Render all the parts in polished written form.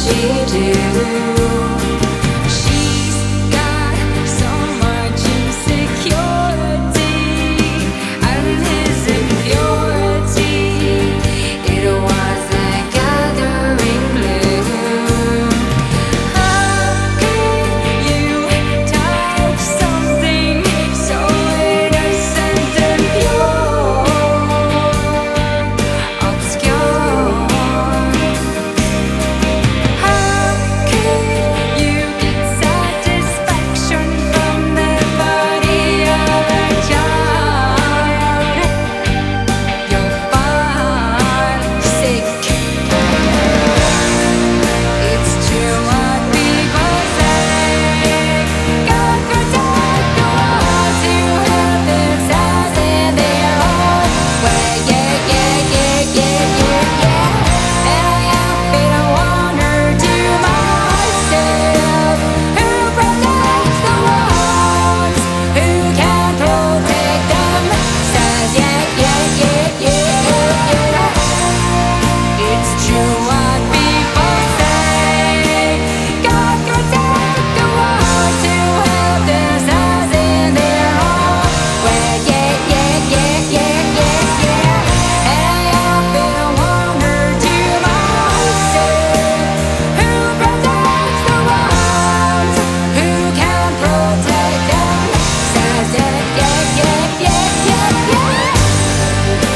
she do? She's got so much insecurity, and his impurity, it was like gathering gloom. How could you touch something so innocent and pure, obscure? How could you get satisfaction from the body of a child? You're far sick. It's true what people say. God protect the ones who have themselves in their own way. Yeah, yeah, yeah, yeah, yeah, yeah. And I often wonder to myself, who protects the ones who can't protect themselves? Yeah, yeah, yeah, yeah, yeah. It's true what people say. God protect the ones who have themselves in their own way. Yeah, yeah, yeah, yeah, yeah, yeah. And I often wonder to myself, who protects the ones who can't protect themselves? Yeah, yeah, yeah, yeah, yeah,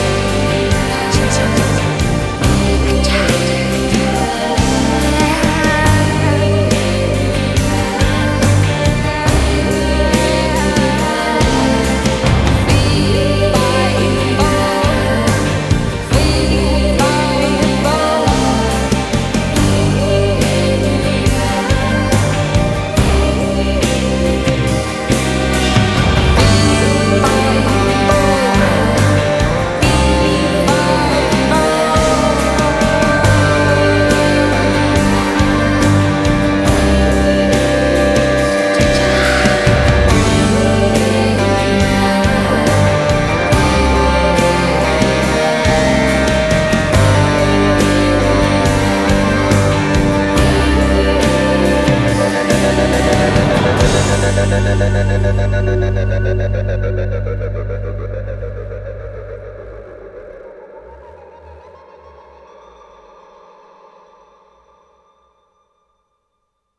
Thank you.